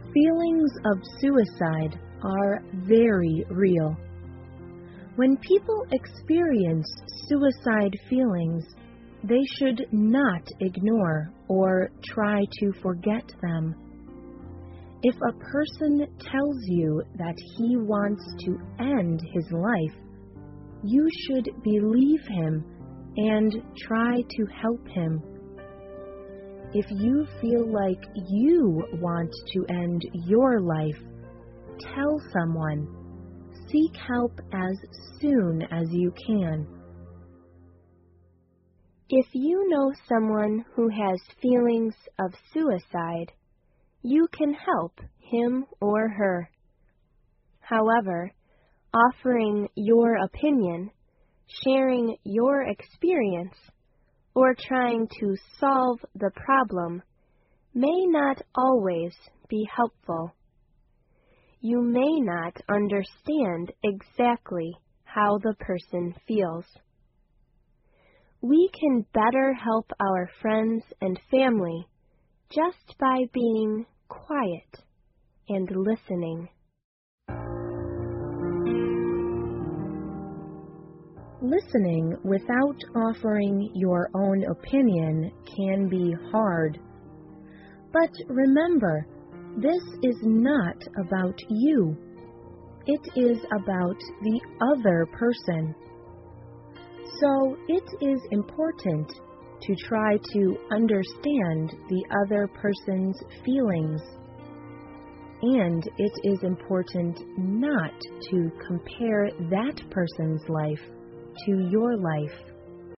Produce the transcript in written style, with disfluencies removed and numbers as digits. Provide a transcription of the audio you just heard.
Feelings of suicide are very real. When people experience suicide feelings, they should not ignore or try to forget them. If a person tells you that he wants to end his life, you should believe him and try to help him. If you feel like you want to end your life, tell someone. Seek help as soon as you can. If you know someone who has feelings of suicide, you can help him or her. However, offering your opinion, sharing your experience, or trying to solve the problem may not always be helpful. You may not understand exactly how the person feels. We can better help our friends and family just by being quiet and listening. Listening without offering your own opinion can be hard. But remember, this is not about you. It is about the other person. So it is important to try to understand the other person's feelings. And it is important not to compare that person's life to your life.